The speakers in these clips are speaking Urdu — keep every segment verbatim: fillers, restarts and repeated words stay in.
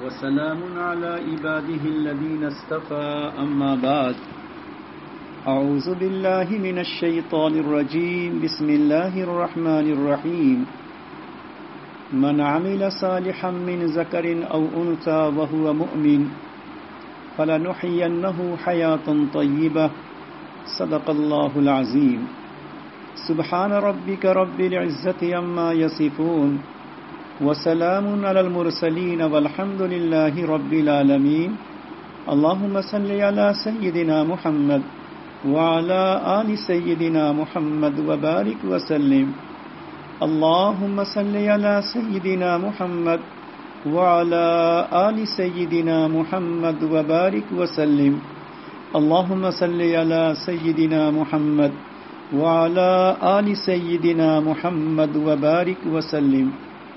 وسلام على عباده الذين اصطفى أما بعد أعوذ بالله من الشيطان الرجيم بسم الله الرحمن الرحيم من عمل صالحا من ذكر أو أنثى وهو مؤمن فلنحيينه حياة طيبة صدق الله العظيم سبحان ربك رب العزة عما يصفون وسلام على المرسلين والحمد لله رب العالمين اللهم صل على سيدنا محمد وعلى آل سيدنا محمد وبارك وسلم اللهم صل على سيدنا محمد وعلى آل سيدنا محمد وبارك وسلم اللهم صل على سيدنا محمد وعلى آل سيدنا محمد وبارك وسلم.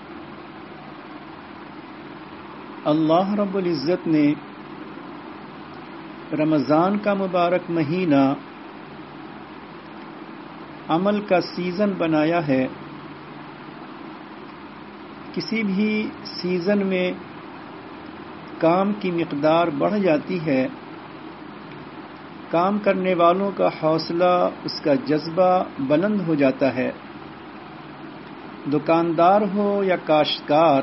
اللہ رب العزت نے رمضان کا مبارک مہینہ عمل کا سیزن بنایا ہے. کسی بھی سیزن میں کام کی مقدار بڑھ جاتی ہے، کام کرنے والوں کا حوصلہ، اس کا جذبہ بلند ہو جاتا ہے. دکاندار ہو یا کاشتکار،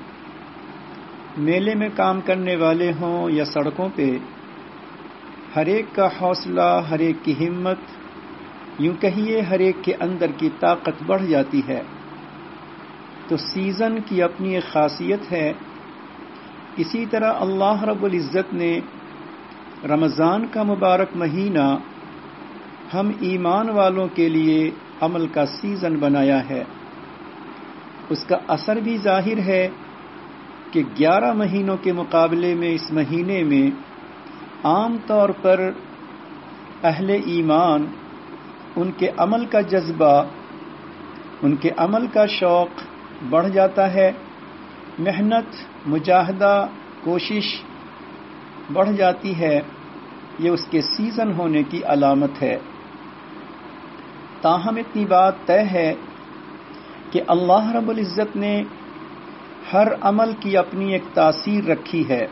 میلے میں کام کرنے والے ہوں یا سڑکوں پہ، ہر ایک کا حوصلہ، ہر ایک کی ہمت، یوں کہیے ہر ایک کے اندر کی طاقت بڑھ جاتی ہے. تو سیزن کی اپنی ایک خاصیت ہے. اسی طرح اللہ رب العزت نے رمضان کا مبارک مہینہ ہم ایمان والوں کے لیے عمل کا سیزن بنایا ہے. اس کا اثر بھی ظاہر ہے کہ گیارہ مہینوں کے مقابلے میں اس مہینے میں عام طور پر اہل ایمان، ان کے عمل کا جذبہ، ان کے عمل کا شوق بڑھ جاتا ہے. محنت، مجاہدہ، کوشش بڑھ جاتی ہے. یہ اس کے سیزن ہونے کی علامت ہے. تاہم اتنی بات طے ہے کہ اللہ رب العزت نے ہر عمل کی اپنی ایک تاثیر رکھی ہے.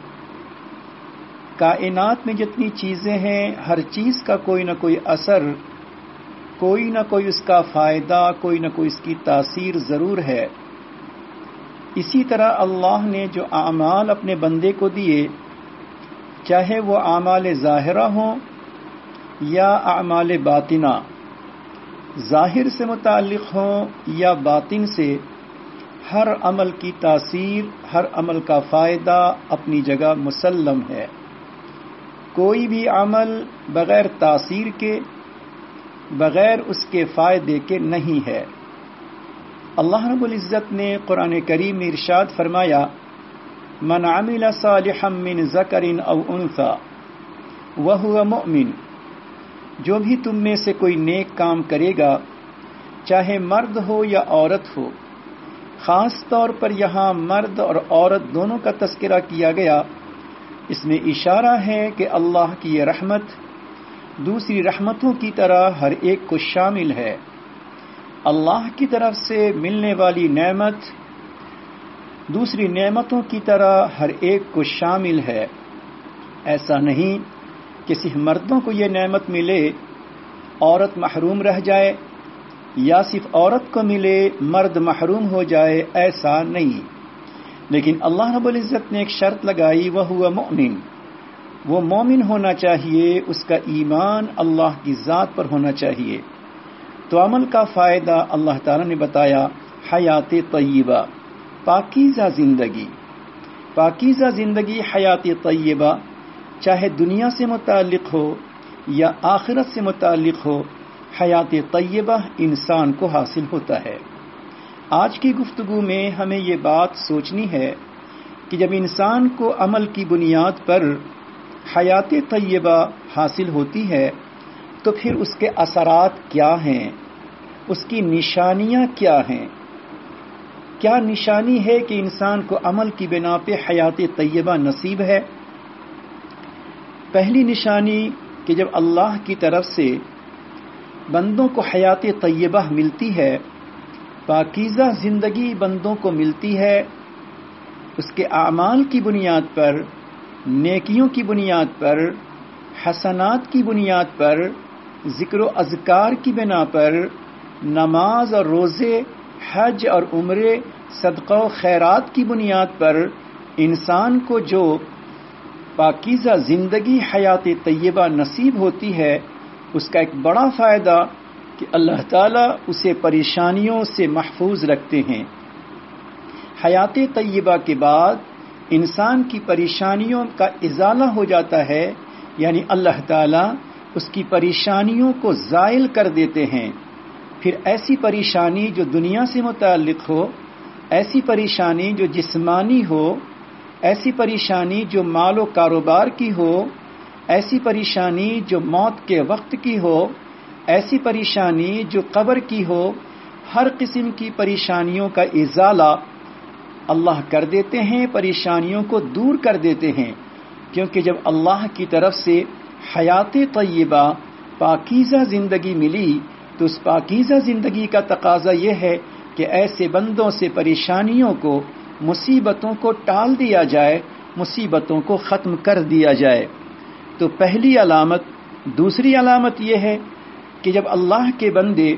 کائنات میں جتنی چیزیں ہیں، ہر چیز کا کوئی نہ کوئی اثر، کوئی نہ کوئی اس کا فائدہ، کوئی نہ کوئی اس کی تاثیر ضرور ہے. اسی طرح اللہ نے جو اعمال اپنے بندے کو دیے، چاہے وہ اعمال ظاہرہ ہوں یا اعمال باطنہ، ظاہر سے متعلق ہوں یا باطن سے، ہر عمل کی تاثیر، ہر عمل کا فائدہ اپنی جگہ مسلم ہے. کوئی بھی عمل بغیر تاثیر کے، بغیر اس کے فائدے کے نہیں ہے. اللہ رب العزت نے قرآن کریم میں ارشاد فرمایا، من عمل صالحا من ذکر او انثی وہو مؤمن، جو بھی تم میں سے کوئی نیک کام کرے گا، چاہے مرد ہو یا عورت ہو. خاص طور پر یہاں مرد اور عورت دونوں کا تذکرہ کیا گیا. اس میں اشارہ ہے کہ اللہ کی یہ رحمت دوسری رحمتوں کی طرح ہر ایک کو شامل ہے. اللہ کی طرف سے ملنے والی نعمت دوسری نعمتوں کی طرح ہر ایک کو شامل ہے. ایسا نہیں کہ صرف مردوں کو یہ نعمت ملے، عورت محروم رہ جائے، یا صرف عورت کو ملے، مرد محروم ہو جائے. ایسا نہیں. لیکن اللہ رب العزت نے ایک شرط لگائی، وہو مؤمن، وہ مومن ہونا چاہیے، اس کا ایمان اللہ کی ذات پر ہونا چاہیے. تو عمل کا فائدہ اللہ تعالیٰ نے بتایا، حیات طیبہ، پاکیزہ زندگی. پاکیزہ زندگی، حیات طیبہ، چاہے دنیا سے متعلق ہو یا آخرت سے متعلق ہو، حیات طیبہ انسان کو حاصل ہوتا ہے. آج کی گفتگو میں ہمیں یہ بات سوچنی ہے کہ جب انسان کو عمل کی بنیاد پر حیات طیبہ حاصل ہوتی ہے تو پھر اس کے اثرات کیا ہیں، اس کی نشانیاں کیا ہیں. کیا نشانی ہے کہ انسان کو عمل کی بنا پہ حیات طیبہ نصیب ہے؟ پہلی نشانی کہ جب اللہ کی طرف سے بندوں کو حیات طیبہ ملتی ہے، پاکیزہ زندگی بندوں کو ملتی ہے، اس کے اعمال کی بنیاد پر، نیکیوں کی بنیاد پر، حسنات کی بنیاد پر، ذکر و اذکار کی بنا پر، نماز اور روزے، حج اور عمرے، صدقہ و خیرات کی بنیاد پر انسان کو جو پاکیزہ زندگی حیات طیبہ نصیب ہوتی ہے، اس کا ایک بڑا فائدہ کہ اللہ تعالیٰ اسے پریشانیوں سے محفوظ رکھتے ہیں۔ حیات طیبہ کے بعد انسان کی پریشانیوں کا ازالہ ہو جاتا ہے، یعنی اللہ تعالیٰ اس کی پریشانیوں کو زائل کر دیتے ہیں۔ پھر ایسی پریشانی جو دنیا سے متعلق ہو، ایسی پریشانی جو جسمانی ہو، ایسی پریشانی جو مال و کاروبار کی ہو، ایسی پریشانی جو موت کے وقت کی ہو، ایسی پریشانی جو قبر کی ہو، ہر قسم کی پریشانیوں کا ازالہ اللہ کر دیتے ہیں، پریشانیوں کو دور کر دیتے ہیں، کیونکہ جب اللہ کی طرف سے حیات طیبہ پاکیزہ زندگی ملی تو اس پاکیزہ زندگی کا تقاضا یہ ہے کہ ایسے بندوں سے پریشانیوں کو، مصیبتوں کو ٹال دیا جائے، مصیبتوں کو ختم کر دیا جائے۔ تو پہلی علامت۔ دوسری علامت یہ ہے کہ جب اللہ کے بندے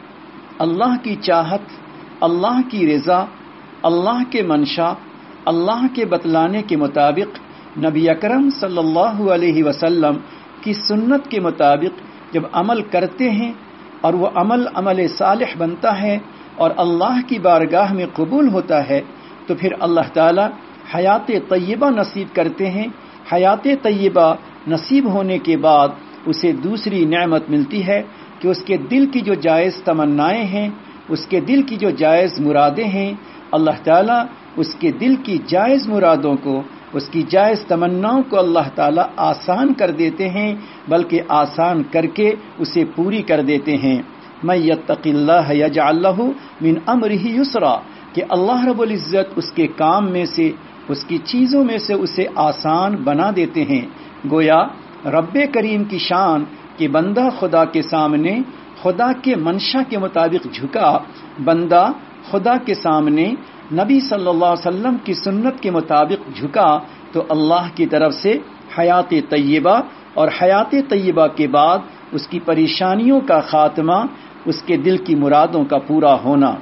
اللہ کی چاہت، اللہ کی رضا، اللہ کے منشا، اللہ کے بتلانے کے مطابق، نبی اکرم صلی اللہ علیہ وسلم کی سنت کے مطابق جب عمل کرتے ہیں اور وہ عمل عمل صالح بنتا ہے اور اللہ کی بارگاہ میں قبول ہوتا ہے، تو پھر اللہ تعالی حیات طیبہ نصیب کرتے ہیں۔ حیات طیبہ نصیب ہونے کے بعد اسے دوسری نعمت ملتی ہے کہ اس کے دل کی جو جائز تمنائیں ہیں، اس کے دل کی جو جائز مرادیں ہیں، اللہ تعالیٰ اس کے دل کی جائز مرادوں کو، اس کی جائز تمناؤں کو اللہ تعالیٰ آسان کر دیتے ہیں، بلکہ آسان کر کے اسے پوری کر دیتے ہیں۔ مَن یتق اللہ یجعل لہ من امرہ یسرا، کہ اللہ رب العزت اس کے کام میں سے، اس کی چیزوں میں سے اسے آسان بنا دیتے ہیں۔ گویا رب کریم کی شان کہ بندہ خدا کے سامنے خدا کے منشا کے مطابق جھکا، بندہ خدا کے سامنے نبی صلی اللہ علیہ وسلم کی سنت کے مطابق جھکا تو اللہ کی طرف سے حیات طیبہ، اور حیات طیبہ کے بعد اس کی پریشانیوں کا خاتمہ، اس کے دل کی مرادوں کا پورا ہونا۔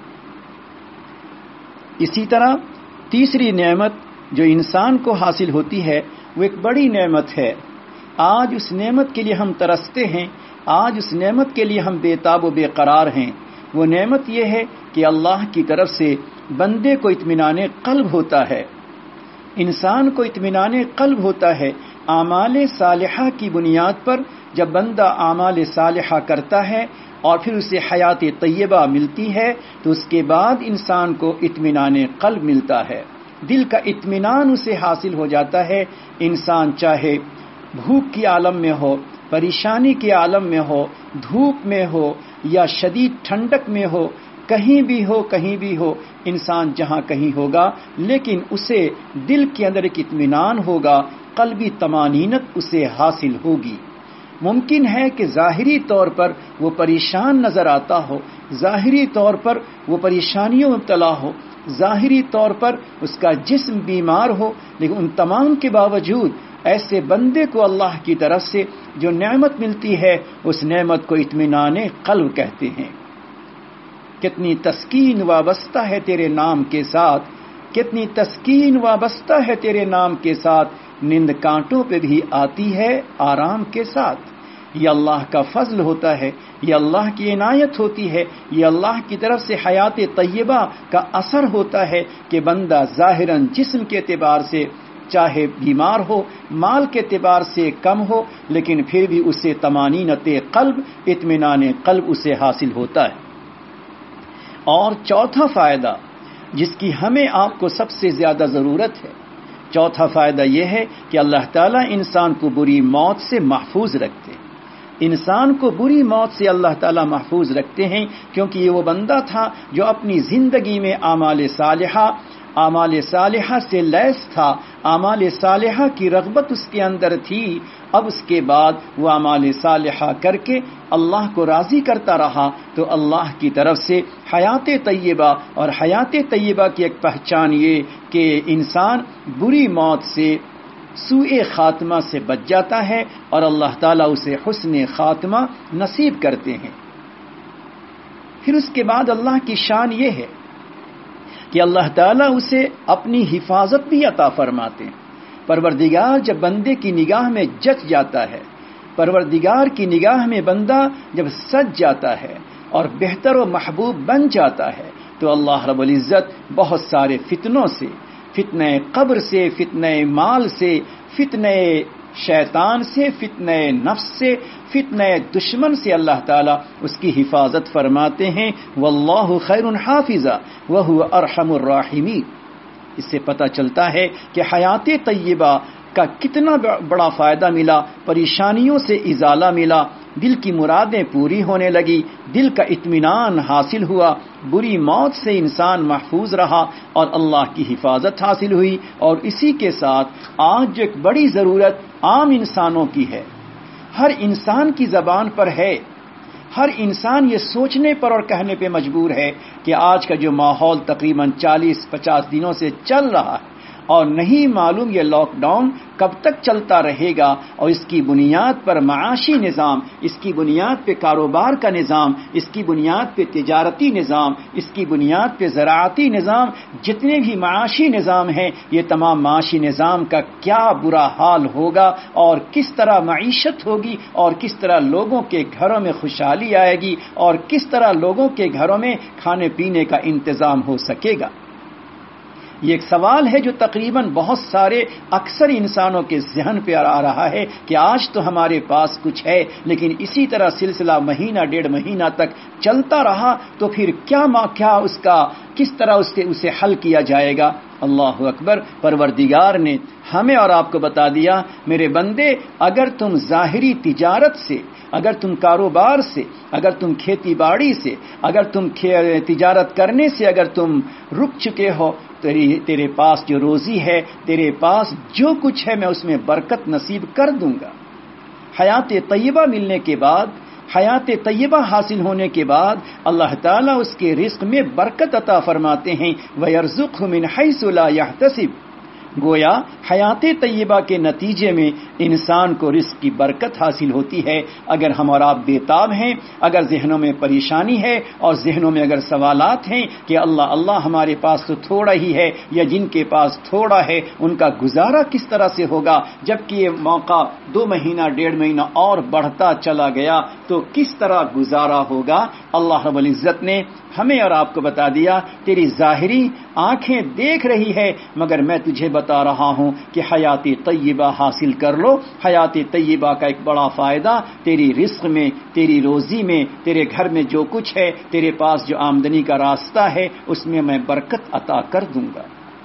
اسی طرح تیسری نعمت جو انسان کو حاصل ہوتی ہے وہ ایک بڑی نعمت ہے۔ آج اس نعمت کے لیے ہم ترستے ہیں، آج اس نعمت کے لیے ہم بے تاب و بے قرار ہیں۔ وہ نعمت یہ ہے کہ اللہ کی طرف سے بندے کو اطمینان قلب ہوتا ہے، انسان کو اطمینان قلب ہوتا ہے۔ اعمال صالحہ کی بنیاد پر جب بندہ اعمال صالحہ کرتا ہے اور پھر اسے حیات طیبہ ملتی ہے تو اس کے بعد انسان کو اطمینان قلب ملتا ہے، دل کا اطمینان اسے حاصل ہو جاتا ہے۔ انسان چاہے بھوک کی عالم میں ہو، پریشانی کے عالم میں ہو، دھوپ میں ہو یا شدید ٹھنڈک میں ہو، کہیں بھی ہو کہیں بھی ہو، انسان جہاں کہیں ہوگا، لیکن اسے دل کے اندر ایک اطمینان ہوگا، قلبی طمانینت اسے حاصل ہوگی۔ ممکن ہے کہ ظاہری طور پر وہ پریشان نظر آتا ہو، ظاہری طور پر وہ پریشانیوں میں مبتلا ہو، ظاہری طور پر اس کا جسم بیمار ہو، لیکن ان تمام کے باوجود ایسے بندے کو اللہ کی طرف سے جو نعمت ملتی ہے اس نعمت کو اطمینان قلب کہتے ہیں۔ کتنی تسکین وابستہ ہے تیرے نام کے ساتھ، کتنی تسکین وابستہ ہے تیرے نام کے ساتھ، نیند کانٹوں پہ بھی آتی ہے آرام کے ساتھ۔ یہ اللہ کا فضل ہوتا ہے، یہ اللہ کی عنایت ہوتی ہے، یہ اللہ کی طرف سے حیات طیبہ کا اثر ہوتا ہے کہ بندہ ظاہراً جسم کے اعتبار سے چاہے بیمار ہو، مال کے اعتبار سے کم ہو، لیکن پھر بھی اسے طمانینت قلب، اطمینان قلب اسے حاصل ہوتا ہے۔ اور چوتھا فائدہ جس کی ہمیں آپ کو سب سے زیادہ ضرورت ہے، چوتھا فائدہ یہ ہے کہ اللہ تعالیٰ انسان کو بری موت سے محفوظ رکھتے ہیں۔ انسان کو بری موت سے اللہ تعالیٰ محفوظ رکھتے ہیں، کیونکہ یہ وہ بندہ تھا جو اپنی زندگی میں اعمال صالحہ اعمال صالحہ سے لیس تھا، اعمال صالحہ کی رغبت اس کے اندر تھی، اب اس کے بعد وہ اعمال صالحہ کر کے اللہ کو راضی کرتا رہا تو اللہ کی طرف سے حیات طیبہ، اور حیات طیبہ کی ایک پہچان یہ کہ انسان بری موت سے، سوء خاتمہ سے بچ جاتا ہے اور اللہ تعالیٰ اسے حسن خاتمہ نصیب کرتے ہیں۔ پھر اس کے بعد اللہ کی شان یہ ہے کہ اللہ تعالیٰ اسے اپنی حفاظت بھی عطا فرماتے ہیں۔ پروردگار جب بندے کی نگاہ میں جچ جاتا ہے، پروردگار کی نگاہ میں بندہ جب سج جاتا ہے اور بہتر و محبوب بن جاتا ہے تو اللہ رب العزت بہت سارے فتنوں سے، فتنہ قبر سے، فتنہ مال سے، فتنہ شیطان سے، فتنہ نفس سے، فتنہ دشمن سے اللہ تعالیٰ اس کی حفاظت فرماتے ہیں۔ واللہ خیر حافظا وہو ارحم الراحمین۔ اس سے پتہ چلتا ہے کہ حیات طیبہ کا کتنا بڑا فائدہ ملا، پریشانیوں سے ازالہ ملا، دل کی مرادیں پوری ہونے لگی، دل کا اطمینان حاصل ہوا، بری موت سے انسان محفوظ رہا اور اللہ کی حفاظت حاصل ہوئی۔ اور اسی کے ساتھ آج جو ایک بڑی ضرورت عام انسانوں کی ہے، ہر انسان کی زبان پر ہے، ہر انسان یہ سوچنے پر اور کہنے پہ مجبور ہے کہ آج کا جو ماحول تقریباً چالیس پچاس دنوں سے چل رہا ہے اور نہیں معلوم یہ لاک ڈاؤن کب تک چلتا رہے گا، اور اس کی بنیاد پر معاشی نظام، اس کی بنیاد پہ کاروبار کا نظام، اس کی بنیاد پہ تجارتی نظام، اس کی بنیاد پہ زراعتی نظام، جتنے بھی معاشی نظام ہیں، یہ تمام معاشی نظام کا کیا برا حال ہوگا اور کس طرح معیشت ہوگی اور کس طرح لوگوں کے گھروں میں خوشحالی آئے گی اور کس طرح لوگوں کے گھروں میں کھانے پینے کا انتظام ہو سکے گا۔ یہ ایک سوال ہے جو تقریباً بہت سارے اکثر انسانوں کے ذہن پہ آ رہا ہے کہ آج تو ہمارے پاس کچھ ہے، لیکن اسی طرح سلسلہ مہینہ ڈیڑھ مہینہ تک چلتا رہا تو پھر کیا کیا اس کا کس طرح اس کے اسے حل کیا جائے گا۔ اللہ اکبر، پروردگار نے ہمیں اور آپ کو بتا دیا، میرے بندے اگر تم ظاہری تجارت سے، اگر تم کاروبار سے، اگر تم کھیتی باڑی سے، اگر تم تجارت کرنے سے اگر تم رک چکے ہو، تیرے پاس جو روزی ہے، تیرے پاس جو کچھ ہے، میں اس میں برکت نصیب کر دوں گا۔ حیات طیبہ ملنے کے بعد، حیات طیبہ حاصل ہونے کے بعد اللہ تعالیٰ اس کے رزق میں برکت عطا فرماتے ہیں۔ وَيَرْزُقْهُ مِنْ حَيْثُ لَا يَحْتَسِبُ۔ گویا حیات طیبہ کے نتیجے میں انسان کو رزق کی برکت حاصل ہوتی ہے۔ اگر ہم اور آپ بےتاب ہیں، اگر ذہنوں میں پریشانی ہے اور ذہنوں میں اگر سوالات ہیں کہ اللہ اللہ ہمارے پاس تو تھوڑا ہی ہے، یا جن کے پاس تھوڑا ہے ان کا گزارا کس طرح سے ہوگا، جبکہ یہ موقع دو مہینہ ڈیڑھ مہینہ اور بڑھتا چلا گیا تو کس طرح گزارا ہوگا۔ اللہ رب العزت نے ہمیں اور آپ کو بتا دیا، تیری ظاہری آنکھیں دیکھ رہی ہے مگر میں تجھے بتا رہا ہوں کہ حیات طیبہ حاصل کر لو۔ حیات طیبہ کا ایک بڑا فائدہ تیری رزق میں، تیری روزی میں، تیرے گھر میں جو کچھ ہے، تیرے پاس جو آمدنی کا راستہ ہے، اس میں میں برکت عطا کر دوں گا۔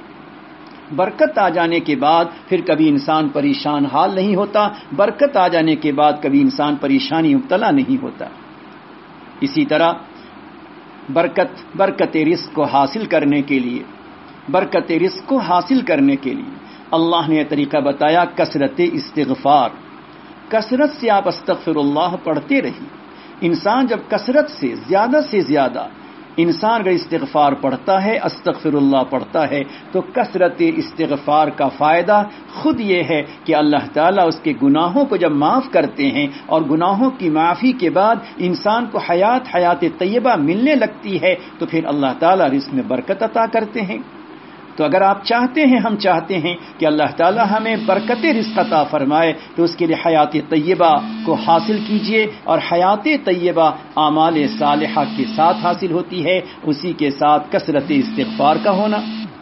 برکت آ جانے کے بعد پھر کبھی انسان پریشان حال نہیں ہوتا، برکت آ جانے کے بعد کبھی انسان پریشانی مبتلا نہیں ہوتا۔ اسی طرح برکت برکت رزق کو حاصل کرنے کے لیے برکت رزق کو حاصل کرنے کے لیے اللہ نے یہ طریقہ بتایا، کثرت استغفار۔ کثرت سے آپ استغفر اللہ پڑھتے رہیے۔ انسان جب کثرت سے، زیادہ سے زیادہ انسان اگر استغفار پڑھتا ہے، استغفر اللہ پڑھتا ہے، تو کثرت استغفار کا فائدہ خود یہ ہے کہ اللہ تعالیٰ اس کے گناہوں کو جب معاف کرتے ہیں اور گناہوں کی معافی کے بعد انسان کو حیات حیات طیبہ ملنے لگتی ہے تو پھر اللہ تعالیٰ رزق میں برکت عطا کرتے ہیں۔ تو اگر آپ چاہتے ہیں، ہم چاہتے ہیں کہ اللہ تعالیٰ ہمیں برکت رزق عطا فرمائے، تو اس کے لیے حیات طیبہ کو حاصل کیجئے، اور حیات طیبہ اعمال صالحہ کے ساتھ حاصل ہوتی ہے، اسی کے ساتھ کثرت استغفار کا ہونا۔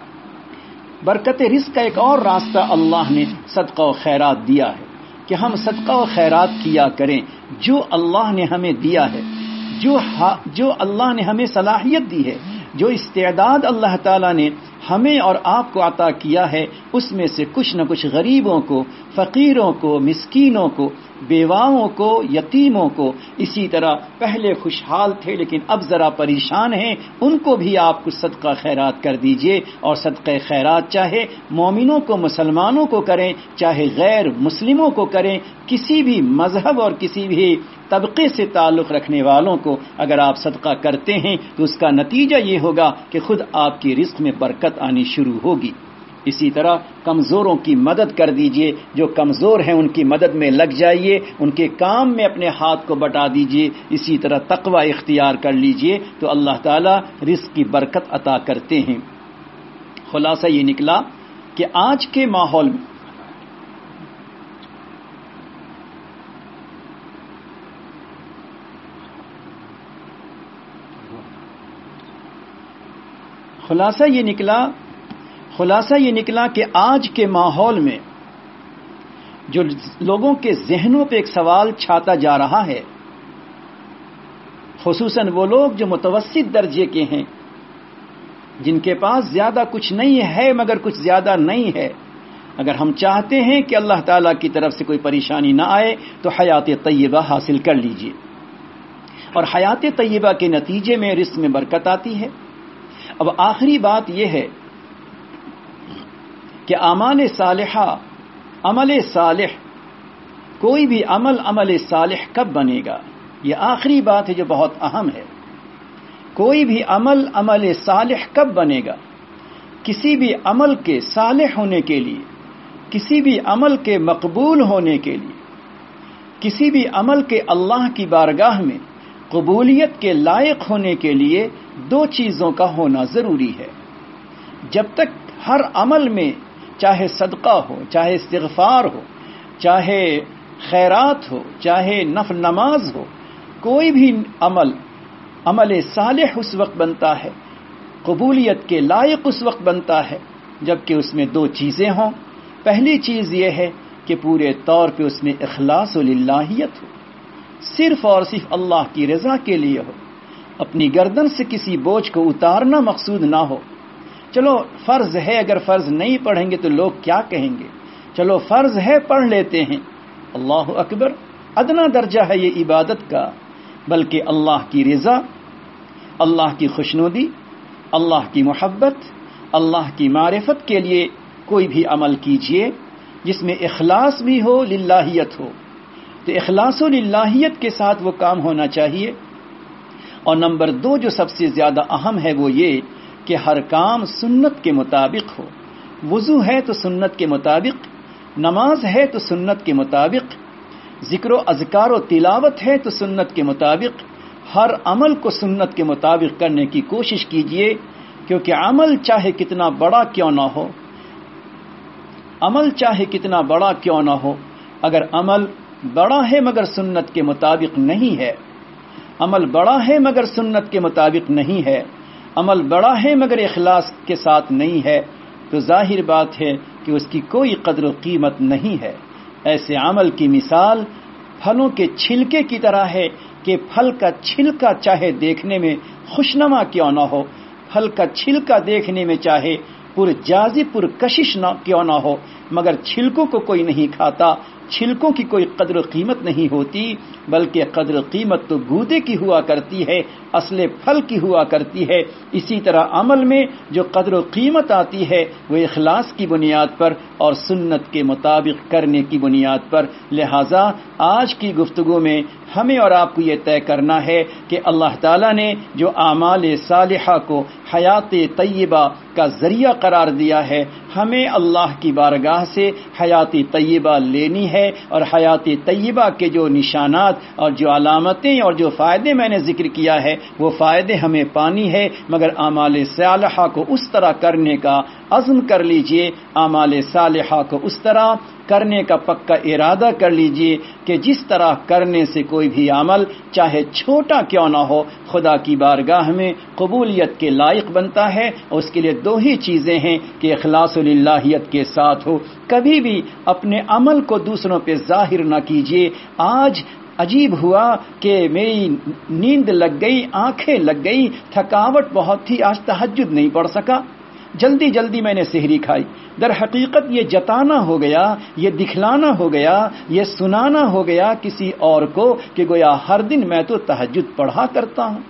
برکت رزق کا ایک اور راستہ اللہ نے صدقہ و خیرات دیا ہے کہ ہم صدقہ و خیرات کیا کریں۔ جو اللہ نے ہمیں دیا ہے، جو جو اللہ نے ہمیں صلاحیت دی ہے، جو استعداد اللہ تعالیٰ نے ہمیں اور آپ کو عطا کیا ہے اس میں سے کچھ نہ کچھ غریبوں کو، فقیروں کو، مسکینوں کو، بیواؤں کو، یتیموں کو، اسی طرح پہلے خوشحال تھے لیکن اب ذرا پریشان ہیں، ان کو بھی آپ کچھ صدقہ خیرات کر دیجئے. اور صدقہ خیرات چاہے مومنوں کو، مسلمانوں کو کریں، چاہے غیر مسلموں کو کریں، کسی بھی مذہب اور کسی بھی طبقے سے تعلق رکھنے والوں کو اگر آپ صدقہ کرتے ہیں تو اس کا نتیجہ یہ ہوگا کہ خود آپ کی رزق میں برکت آنی شروع ہوگی. اسی طرح کمزوروں کی مدد کر دیجئے، جو کمزور ہیں ان کی مدد میں لگ جائیے، ان کے کام میں اپنے ہاتھ کو بٹا دیجئے. اسی طرح تقوی اختیار کر لیجئے تو اللہ تعالی رزق کی برکت عطا کرتے ہیں. خلاصہ یہ نکلا کہ آج کے ماحول میں خلاصہ یہ نکلا خلاصہ یہ نکلا کہ آج کے ماحول میں جو لوگوں کے ذہنوں پہ ایک سوال چھاتا جا رہا ہے، خصوصاً وہ لوگ جو متوسط درجے کے ہیں، جن کے پاس زیادہ کچھ نہیں ہے مگر کچھ زیادہ نہیں ہے، اگر ہم چاہتے ہیں کہ اللہ تعالیٰ کی طرف سے کوئی پریشانی نہ آئے تو حیات طیبہ حاصل کر لیجئے. اور حیات طیبہ کے نتیجے میں رزق میں برکت آتی ہے. اب آخری بات یہ ہے کہ اعمال صالحہ، عمل صالح، کوئی بھی عمل عمل صالح کب بنے گا؟ یہ آخری بات ہے جو بہت اہم ہے. کوئی بھی عمل عمل صالح کب بنے گا؟ کسی بھی عمل کے صالح ہونے کے لیے، کسی بھی عمل کے مقبول ہونے کے لیے، کسی بھی عمل کے اللہ کی بارگاہ میں قبولیت کے لائق ہونے کے لیے دو چیزوں کا ہونا ضروری ہے. جب تک ہر عمل میں چاہے صدقہ ہو، چاہے استغفار ہو، چاہے خیرات ہو، چاہے نفل نماز ہو، کوئی بھی عمل عمل صالح اس وقت بنتا ہے، قبولیت کے لائق اس وقت بنتا ہے جبکہ اس میں دو چیزیں ہوں. پہلی چیز یہ ہے کہ پورے طور پہ اس میں اخلاص و للہیت ہو، صرف اور صرف اللہ کی رضا کے لیے ہو، اپنی گردن سے کسی بوجھ کو اتارنا مقصود نہ ہو. چلو فرض ہے، اگر فرض نہیں پڑھیں گے تو لوگ کیا کہیں گے، چلو فرض ہے پڑھ لیتے ہیں، اللہ اکبر، ادنا درجہ ہے یہ عبادت کا. بلکہ اللہ کی رضا، اللہ کی خوشنودی، اللہ کی محبت، اللہ کی معرفت کے لیے کوئی بھی عمل کیجئے جس میں اخلاص بھی ہو، للہیت ہو. تو اخلاص و للہیت کے ساتھ وہ کام ہونا چاہیے. اور نمبر دو جو سب سے زیادہ اہم ہے وہ یہ کہ ہر کام سنت کے مطابق ہو. وضو ہے تو سنت کے مطابق، نماز ہے تو سنت کے مطابق، ذکر و اذکار و تلاوت ہے تو سنت کے مطابق. ہر عمل کو سنت کے مطابق کرنے کی کوشش کیجیے، کیونکہ عمل چاہے کتنا بڑا کیوں نہ ہو عمل چاہے کتنا بڑا کیوں نہ ہو اگر عمل بڑا ہے مگر سنت کے مطابق نہیں ہے، عمل بڑا ہے مگر سنت کے مطابق نہیں ہے، عمل بڑا ہے مگر اخلاص کے ساتھ نہیں ہے، تو ظاہر بات ہے کہ اس کی کوئی قدر و قیمت نہیں ہے. ایسے عمل کی مثال پھلوں کے چھلکے کی طرح ہے کہ پھل کا چھلکا چاہے دیکھنے میں خوشنما کیوں نہ ہو، پھل کا چھلکا دیکھنے میں چاہے پر جازب پر کشش نہ کیوں نہ ہو، مگر چھلکوں کو کوئی نہیں کھاتا، چھلکوں کی کوئی قدر و قیمت نہیں ہوتی، بلکہ قدر و قیمت تو گودے کی ہوا کرتی ہے، اصل پھل کی ہوا کرتی ہے. اسی طرح عمل میں جو قدر و قیمت آتی ہے وہ اخلاص کی بنیاد پر اور سنت کے مطابق کرنے کی بنیاد پر. لہذا آج کی گفتگو میں ہمیں اور آپ کو یہ طے کرنا ہے کہ اللہ تعالیٰ نے جو اعمال صالحہ کو حیات طیبہ کا ذریعہ قرار دیا ہے، ہمیں اللہ کی بارگاہ سے حیات طیبہ لینی ہے، اور حیات طیبہ کے جو نشانات اور جو علامتیں اور جو فائدے میں نے ذکر کیا ہے وہ فائدے ہمیں پانی ہے، مگر اعمال صالحہ کو اس طرح کرنے کا عزم کر لیجئے، اعمال صالحہ کو اس طرح کرنے کا پکا ارادہ کر لیجئے کہ جس طرح کرنے سے کوئی بھی عمل چاہے چھوٹا کیوں نہ ہو خدا کی بارگاہ میں قبولیت کے لائق بنتا ہے. اور اس کے لیے دو ہی چیزیں ہیں کہ اخلاص و للہیت کے ساتھ ہو. کبھی بھی اپنے عمل کو دوسروں پہ ظاہر نہ کیجیے. آج عجیب ہوا کہ میری نیند لگ گئی، آنکھیں لگ گئی، تھکاوٹ بہت تھی، آج تہجد نہیں پڑھ سکا. جلدی جلدی میں نے سحری کھائی. در حقیقت یہ جتانا ہو گیا، یہ دکھلانا ہو گیا، یہ سنانا ہو گیا کسی اور کو کہ گویا ہر دن میں تو تہجد پڑھا کرتا ہوں.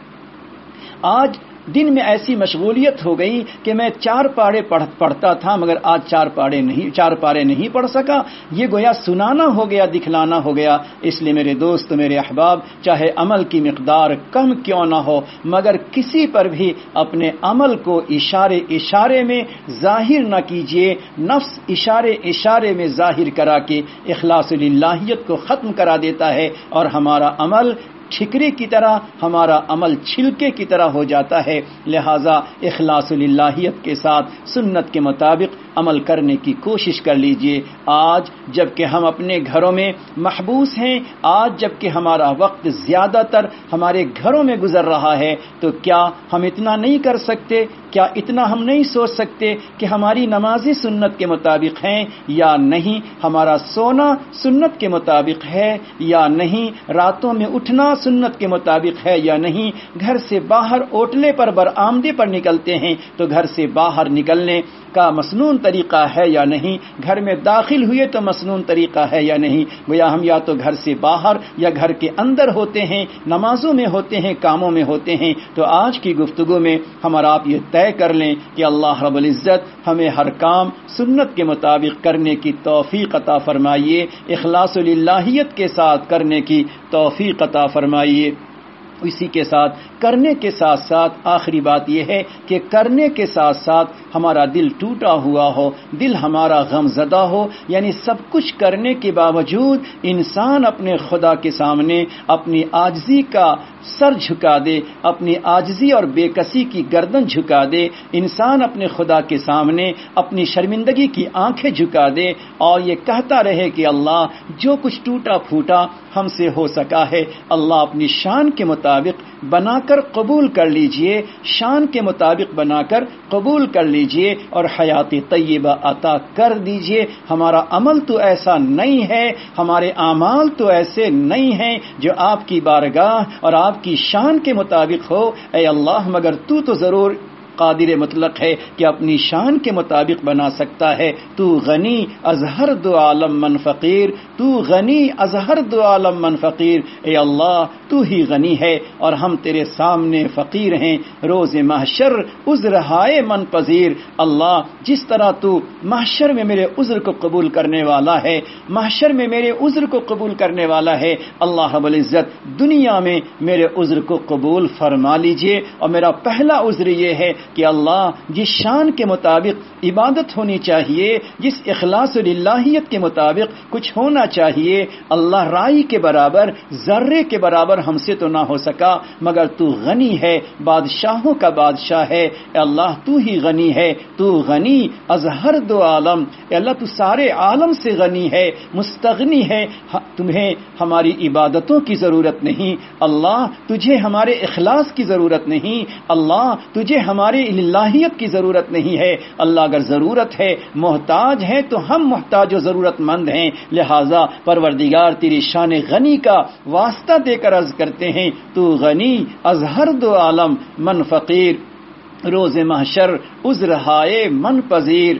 آج دن میں ایسی مشغولیت ہو گئی کہ میں چار پارے پڑھ پڑھتا تھا مگر آج چار پارے نہیں چار پارے نہیں پڑھ سکا. یہ گویا سنانا ہو گیا، دکھلانا ہو گیا. اس لیے میرے دوست، میرے احباب، چاہے عمل کی مقدار کم کیوں نہ ہو مگر کسی پر بھی اپنے عمل کو اشارے اشارے میں ظاہر نہ کیجیے. نفس اشارے اشارے میں ظاہر کرا کے اخلاص للہیت کو ختم کرا دیتا ہے اور ہمارا عمل ٹھکرے کی طرح، ہمارا عمل چھلکے کی طرح ہو جاتا ہے. لہذا اخلاص للہیت کے ساتھ سنت کے مطابق عمل کرنے کی کوشش کر لیجئے. آج جب کہ ہم اپنے گھروں میں محبوس ہیں، آج جب کہ ہمارا وقت زیادہ تر ہمارے گھروں میں گزر رہا ہے، تو کیا ہم اتنا نہیں کر سکتے؟ کیا اتنا ہم نہیں سوچ سکتے کہ ہماری نمازیں سنت کے مطابق ہیں یا نہیں؟ ہمارا سونا سنت کے مطابق ہے یا نہیں؟ راتوں میں اٹھنا سنت کے مطابق ہے یا نہیں؟ گھر سے باہر اوٹلے پر برآمدے پر نکلتے ہیں تو گھر سے باہر نکلنے کا مسنون طریقہ ہے یا نہیں؟ گھر میں داخل ہوئے تو مسنون طریقہ ہے یا نہیں؟ گویا ہم یا تو گھر سے باہر یا گھر کے اندر ہوتے ہیں، نمازوں میں ہوتے ہیں، کاموں میں ہوتے ہیں. تو آج کی گفتگو میں ہمارا آپ یہ طے کر لیں کہ اللہ رب العزت ہمیں ہر کام سنت کے مطابق کرنے کی توفیق عطا فرمائیے، اخلاص للہیت کے ساتھ کرنے کی توفیق عطا فرمائیے. اسی کے ساتھ کرنے کے ساتھ ساتھ آخری بات یہ ہے کہ کرنے کے ساتھ ساتھ ہمارا دل ٹوٹا ہوا ہو، دل ہمارا غم زدہ ہو. یعنی سب کچھ کرنے کے باوجود انسان اپنے خدا کے سامنے اپنی عاجزی کا سر جھکا دے، اپنی عاجزی اور بے کسی کی گردن جھکا دے. انسان اپنے خدا کے سامنے اپنی شرمندگی کی آنکھیں جھکا دے اور یہ کہتا رہے کہ اللہ جو کچھ ٹوٹا پھوٹا ہم سے ہو سکا ہے اللہ اپنی شان کے مطابق بنا کر قبول کر لیجئے، شان کے مطابق بنا کر قبول کر لیجئے اور حیات طیبہ عطا کر دیجئے. ہمارا عمل تو ایسا نہیں ہے، ہمارے اعمال تو ایسے نہیں ہیں جو آپ کی بارگاہ اور آپ کی شان کے مطابق ہو. اے اللہ مگر تو تو ضرور قادر مطلق ہے کہ اپنی شان کے مطابق بنا سکتا ہے. تو غنی از ہر دو عالم من فقیر، تو غنی از ہر دو عالم من فقیر. اے اللہ تو ہی غنی ہے اور ہم تیرے سامنے فقیر ہیں. روز محشر عذر ہائے من پذیر. اللہ جس طرح تو محشر میں میرے عذر کو قبول کرنے والا ہے، محشر میں میرے عذر کو قبول کرنے والا ہے، اللہ رب العزت دنیا میں میرے عذر کو قبول فرما لیجئے. اور میرا پہلا عذر یہ ہے کہ اللہ جس شان کے مطابق عبادت ہونی چاہیے، جس اخلاص للہیت کے مطابق کچھ ہونا چاہیے، اللہ رائی کے برابر، ذرے کے برابر ہم سے تو نہ ہو سکا مگر تو غنی ہے، بادشاہوں کا بادشاہ ہے. اے اللہ تو ہی غنی ہے، تو غنی از ہر دو عالم. اے اللہ تو سارے عالم سے غنی ہے، مستغنی ہے. تمہیں ہماری عبادتوں کی ضرورت نہیں اللہ، تجھے ہمارے اخلاص کی ضرورت نہیں اللہ، تجھے ہمارے الہیت کی ضرورت نہیں ہے اللہ. اگر ضرورت ہے، محتاج ہے تو ہم محتاج و ضرورت مند ہیں. لہذا پروردگار تیری شان غنی کا واسطہ دے کر عرض کرتے ہیں تو غنی از ہر دو عالم من فقیر. روز محشر عذر ہائے من پذیر.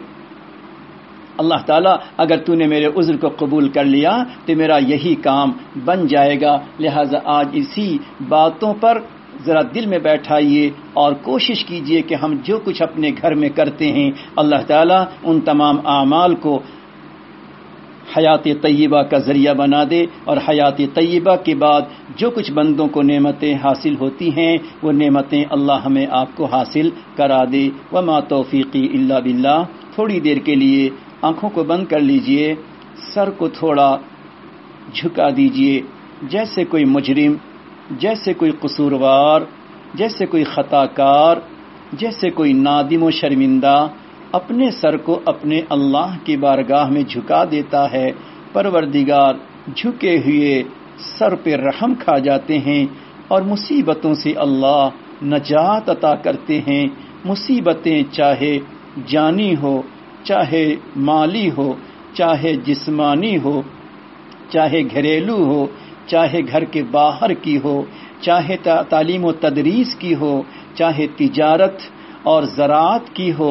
اللہ تعالیٰ اگر تو نے میرے عذر کو قبول کر لیا تو میرا یہی کام بن جائے گا. لہذا آج اسی باتوں پر ذرا دل میں بیٹھائیے اور کوشش کیجئے کہ ہم جو کچھ اپنے گھر میں کرتے ہیں اللہ تعالیٰ ان تمام اعمال کو حیات طیبہ کا ذریعہ بنا دے اور حیات طیبہ کے بعد جو کچھ بندوں کو نعمتیں حاصل ہوتی ہیں وہ نعمتیں اللہ ہمیں آپ کو حاصل کرا دے. وما توفیقی الا باللہ. تھوڑی دیر کے لیے آنکھوں کو بند کر لیجئے، سر کو تھوڑا جھکا دیجئے جیسے کوئی مجرم، جیسے کوئی قصوروار، جیسے کوئی خطا کار، جیسے کوئی نادم و شرمندہ اپنے سر کو اپنے اللہ کی بارگاہ میں جھکا دیتا ہے. پروردگار جھکے ہوئے سر پہ رحم کھا جاتے ہیں اور مصیبتوں سے اللہ نجات عطا کرتے ہیں. مصیبتیں چاہے جانی ہو، چاہے مالی ہو، چاہے جسمانی ہو، چاہے گھریلو ہو، چاہے گھر کے باہر کی ہو، چاہے تعلیم و تدریس کی ہو، چاہے تجارت اور زراعت کی ہو،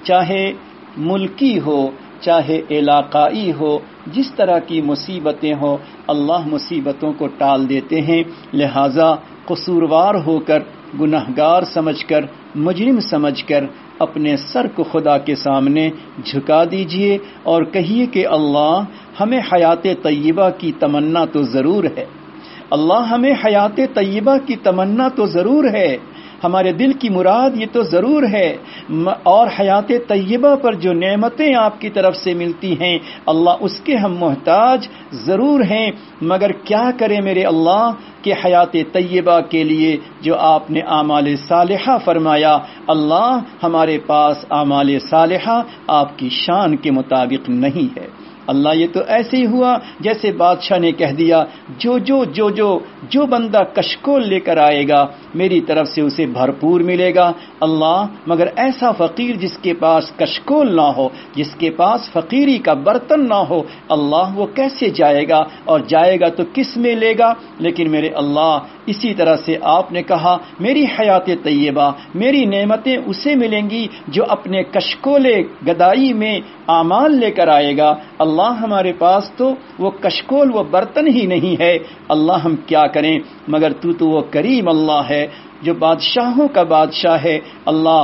چاہے ملکی ہو چاہے علاقائی ہو، جس طرح کی مصیبتیں ہوں اللہ مصیبتوں کو ٹال دیتے ہیں. لہذا قصوروار ہو کر، گنہگار سمجھ کر، مجرم سمجھ کر اپنے سر کو خدا کے سامنے جھکا دیجئے اور کہیے کہ اللہ ہمیں حیات طیبہ کی تمنا تو ضرور ہے، اللہ ہمیں حیات طیبہ کی تمنا تو ضرور ہے، ہمارے دل کی مراد یہ تو ضرور ہے، اور حیات طیبہ پر جو نعمتیں آپ کی طرف سے ملتی ہیں اللہ اس کے ہم محتاج ضرور ہیں، مگر کیا کریں میرے اللہ کہ حیات طیبہ کے لیے جو آپ نے اعمال صالحہ فرمایا، اللہ ہمارے پاس اعمال صالحہ آپ کی شان کے مطابق نہیں ہے. اللہ یہ تو ایسے ہی ہوا جیسے بادشاہ نے کہہ دیا جو جو جو جو جو بندہ کشکول لے کر آئے گا میری طرف سے اسے بھرپور ملے گا. اللہ مگر ایسا فقیر جس کے پاس کشکول نہ ہو، جس کے پاس فقیری کا برتن نہ ہو، اللہ وہ کیسے جائے گا؟ اور جائے گا تو کس میں لے گا؟ لیکن میرے اللہ اسی طرح سے آپ نے کہا میری حیات طیبہ، میری نعمتیں اسے ملیں گی جو اپنے کشکول گدائی میں اعمال لے کر آئے گا. اللہ ہمارے پاس تو وہ کشکول وہ برتن ہی نہیں ہے. اللہ ہم کیا کریں؟ مگر تو تو وہ کریم اللہ ہے جو بادشاہوں کا بادشاہ ہے. اللہ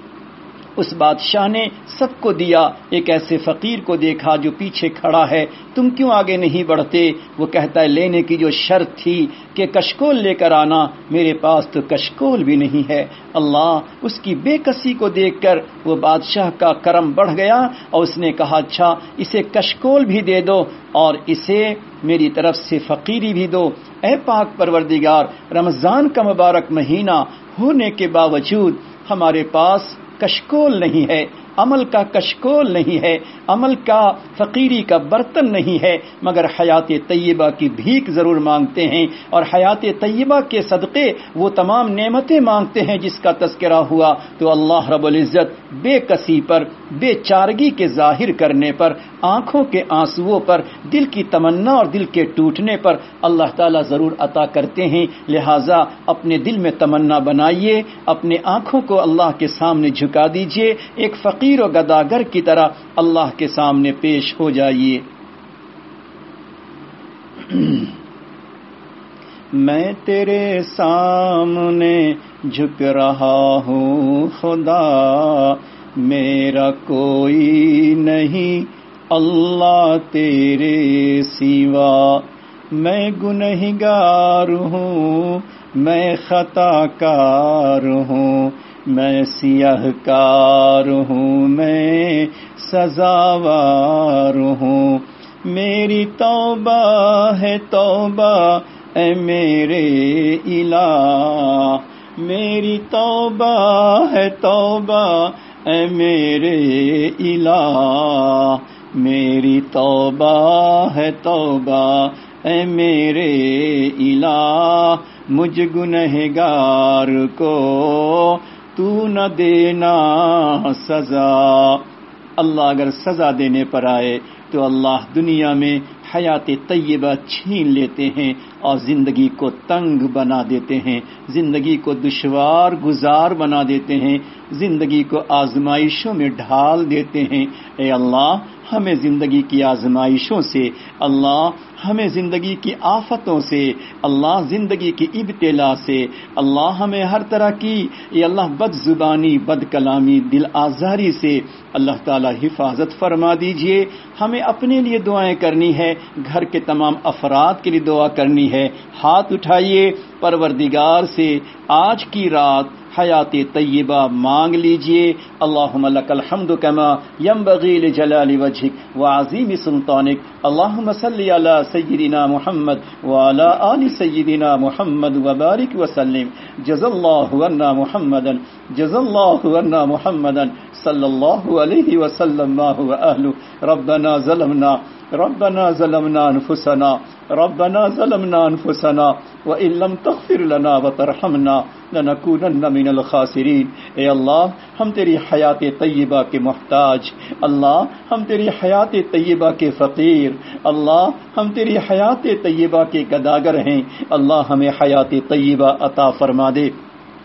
اس بادشاہ نے سب کو دیا، ایک ایسے فقیر کو دیکھا جو پیچھے کھڑا ہے، تم کیوں آگے نہیں بڑھتے؟ وہ کہتا ہے لینے کی جو شرط تھی کہ کشکول لے کر آنا، میرے پاس تو کشکول بھی نہیں ہے. اللہ اس کی بے کسی کو دیکھ کر وہ بادشاہ کا کرم بڑھ گیا اور اس نے کہا اچھا اسے کشکول بھی دے دو اور اسے میری طرف سے فقیری بھی دو. اے پاک پروردگار، رمضان کا مبارک مہینہ ہونے کے باوجود ہمارے پاس کشکول نہیں ہے، عمل کا کشکول نہیں ہے، عمل کا فقیری کا برتن نہیں ہے، مگر حیات طیبہ کی بھیک ضرور مانگتے ہیں اور حیات طیبہ کے صدقے وہ تمام نعمتیں مانگتے ہیں جس کا تذکرہ ہوا. تو اللہ رب العزت بے کسی پر، بے چارگی کے ظاہر کرنے پر، آنکھوں کے آنسوؤں پر، دل کی تمنا اور دل کے ٹوٹنے پر اللہ تعالیٰ ضرور عطا کرتے ہیں. لہٰذا اپنے دل میں تمنا بنائیے، اپنے آنکھوں کو اللہ کے سامنے جھکا دیجئے، ایک فقیر و گداگر کی طرح اللہ کے سامنے پیش ہو جائیے. میں تیرے سامنے جھک رہا ہوں خدا، میرا کوئی نہیں اللہ تیرے سوا. میں گنہگار ہوں، میں خطا کار ہوں، میں سیاہ کار ہوں، میں سزاوار ہوں. میری توبہ ہے توبہ اے میرے الہ، میری توبہ ہے توبہ اے میرے الہ، میری توبہ ہے توبہ اے میرے الہ. مجھ گنہگار کو تو نہ دینا سزا. اللہ اگر سزا دینے پر آئے تو اللہ دنیا میں حیات طیبہ چھین لیتے ہیں اور زندگی کو تنگ بنا دیتے ہیں، زندگی کو دشوار گزار بنا دیتے ہیں، زندگی کو آزمائشوں میں ڈھال دیتے ہیں. اے اللہ ہمیں زندگی کی آزمائشوں سے، اللہ ہمیں زندگی کی آفتوں سے، اللہ زندگی کی ابتلا سے، اللہ ہمیں ہر طرح کی یہ اللہ بد زبانی، بد کلامی، دل آزاری سے اللہ تعالی حفاظت فرما دیجئے. ہمیں اپنے لیے دعائیں کرنی ہے، گھر کے تمام افراد کے لیے دعا کرنی ہے. ہاتھ اٹھائیے پروردگار سے آج کی رات حیات طیبہ مانگ لیجئے. اللہم لک الحمد کما ینبغی لجلال وجہک وعظیم سلطانک. اللہم صلی علی سیدنا محمد وعلی آل سیدنا محمد وبارک وسلم. جزا اللہ عنا محمدا، جزا اللہ عنا محمدا صلی اللہ علیہ وسلم ما هو اہلہ. ربنا ظلمنا ربنا ظلمنا انفسنا ربنا ظلمنا انفسنا وان لم تغفر لنا وترحمنا لنکونن من الخاسرین. اے اللہ ہم تیری حیات طیبہ کے محتاج، اللہ ہم تیری حیات طیبہ کے فقیر، اللہ ہم تیری حیات طیبہ کے گداگر ہیں. اللہ ہمیں حیات طیبہ عطا فرما دے.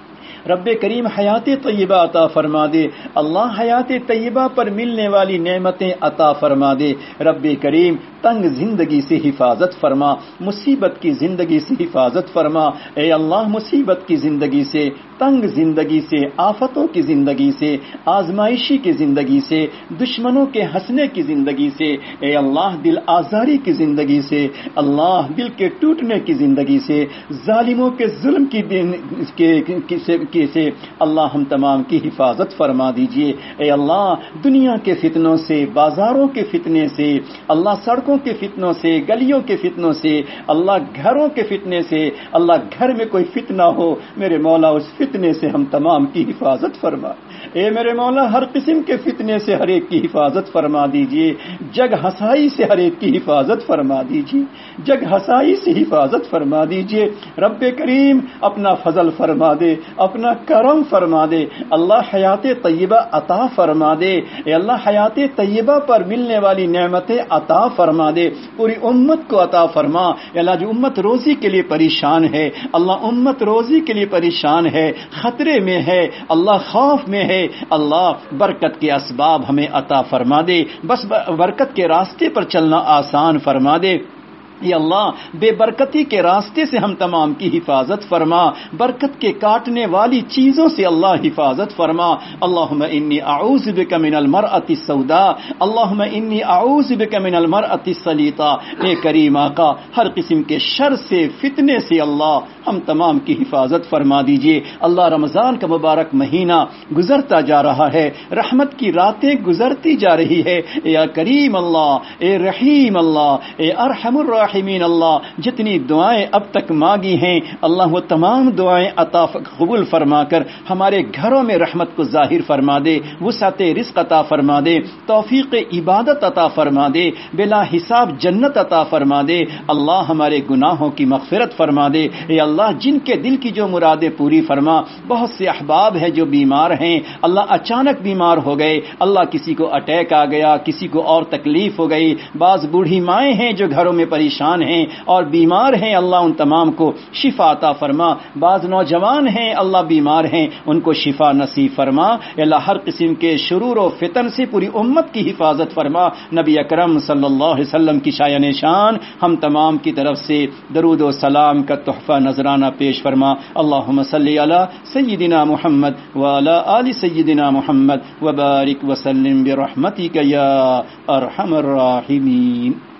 رب کریم حیات طیبہ عطا فرما دے، اللہ حیات طیبہ پر ملنے والی نعمتیں عطا فرما دے، رب کریم تنگ زندگی سے حفاظت فرما، مصیبت کی زندگی سے حفاظت فرما، اے اللہ مصیبت کی زندگی سے، تنگ زندگی سے، آفتوں کی زندگی سے، آزمائشی کی زندگی سے، دشمنوں کے ہنسنے کی زندگی سے، اے اللہ دل آزاری کی زندگی سے، اللہ دل کے ٹوٹنے کی زندگی سے، ظالموں کے ظلم کی دن کے, کے, کے سے اللہ ہم تمام کی حفاظت فرما دیجئے، اے اللہ دنیا کے فتنوں سے، بازاروں کے فتنے سے، اللہ سڑکوں کے فتنوں سے، گلیوں کے فتنوں سے، اللہ گھروں کے فتنے سے، اللہ گھر میں کوئی فتنہ ہو میرے مولا اس فتنے سے ہم تمام کی حفاظت فرما، اے میرے مولا ہر قسم کے فتنے سے ہر ایک کی حفاظت فرما دیجئے، جگ ہسائی سے ہر ایک کی حفاظت فرما دیجئے، جگ ہسائی سے حفاظت فرما دیجئے، رب کریم اپنا فضل فرما دے، اپنا کرم فرما دے، اللہ حیات طیبہ عطا فرما دے، اے اللہ حیات طیبہ پر ملنے والی نعمتیں عطا فرما دے، پوری امت کو عطا فرما، اے اللہ جو امت روزی کے لیے پریشان ہے، اللہ امت روزی کے لیے پریشان ہے، خطرے میں ہے، اللہ خوف میں ہے، اللہ برکت کے اسباب ہمیں عطا فرما دے، بس برکت کے راستے پر چلنا آسان فرما دے، یا اللہ بے برکتی کے راستے سے ہم تمام کی حفاظت فرما، برکت کے کاٹنے والی چیزوں سے اللہ حفاظت فرما، اللہم انی اعوذ بک من المرأة السوداء، اللہم انی اعوذ بک من المرأة السلیطاء، اے کریم آقا ہر قسم کے شر سے، فتنے سے اللہ ہم تمام کی حفاظت فرما دیجئے، اللہ رمضان کا مبارک مہینہ گزرتا جا رہا ہے، رحمت کی راتیں گزرتی جا رہی ہے، اے کریم اللہ، اے رحیم اللہ، اے ارحم الراحمین اللہ، جتنی دعائیں اب تک مانگی ہیں اللہ وہ تمام دعائیں عطا قبول فرما کر ہمارے گھروں میں رحمت کو ظاہر فرما دے، وسعت رزق عطا فرما دے، توفیق عبادت عطا فرما دے، بلا حساب جنت عطا فرما دے، اللہ ہمارے گناہوں کی مغفرت فرما دے، اے اللہ جن کے دل کی جو مرادیں پوری فرما، بہت سے احباب ہیں جو بیمار ہیں، اللہ اچانک بیمار ہو گئے، اللہ کسی کو اٹیک آ گیا، کسی کو اور تکلیف ہو گئی، بعض بوڑھی مائیں ہیں جو گھروں میں پریشان ہیں اور بیمار ہیں، اللہ ان تمام کو شفا عطا فرما، بعض نوجوان ہیں اللہ بیمار ہیں ان کو شفا نصیب فرما، اللہ ہر قسم کے شرور و فتن سے پوری امت کی حفاظت فرما، نبی اکرم صلی اللہ علیہ وسلم کی شایان شان ہم تمام کی طرف سے درود و سلام کا تحفہ نذرانہ پیش فرما، اللہم صلی علی سیدنا محمد وعلی آل سیدنا محمد وبارک وسلم برحمتک یا ارحم الراحمین۔